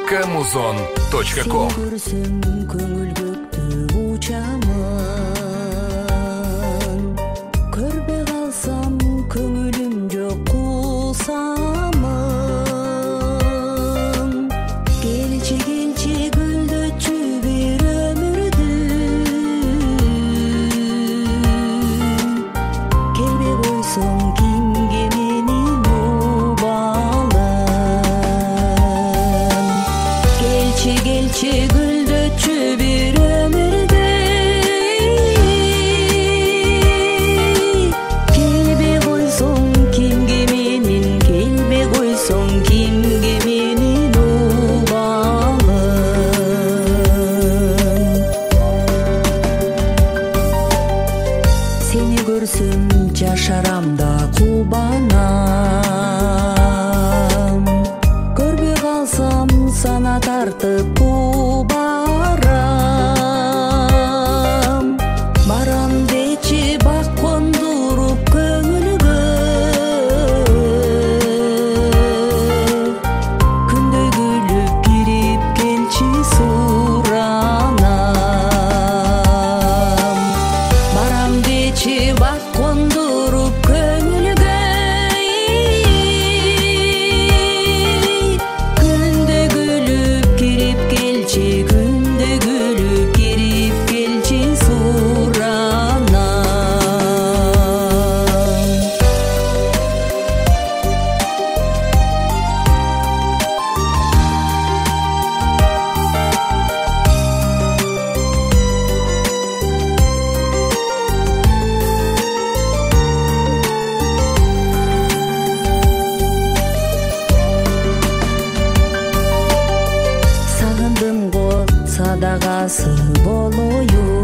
Kamuzon.com. Көрсөм көңүл көктү учамын, көрбөй калсам көңүлүм жок кусамын. Келчи гүлдөтчү бир өмүрдү, келбей койсоң кимге менин убалым. Келчи гүлдөтчү бир өмүрдү, келбей койсоң кимге менин, келбей койсоң кимге менин убалым. Сени көрсөм жашарам да кубанам, көрбөй калсам сана тартып барам. Барам дечи бак кондуруп көңүлгө, күндөй күлүп кирип келчи суранам. Барам дечи бак кондуруп көңүлгө, күндөй күлүп кирип келчи, күндөй күлүп кирип келчи суранам. Сагындым го садагасы болоюн,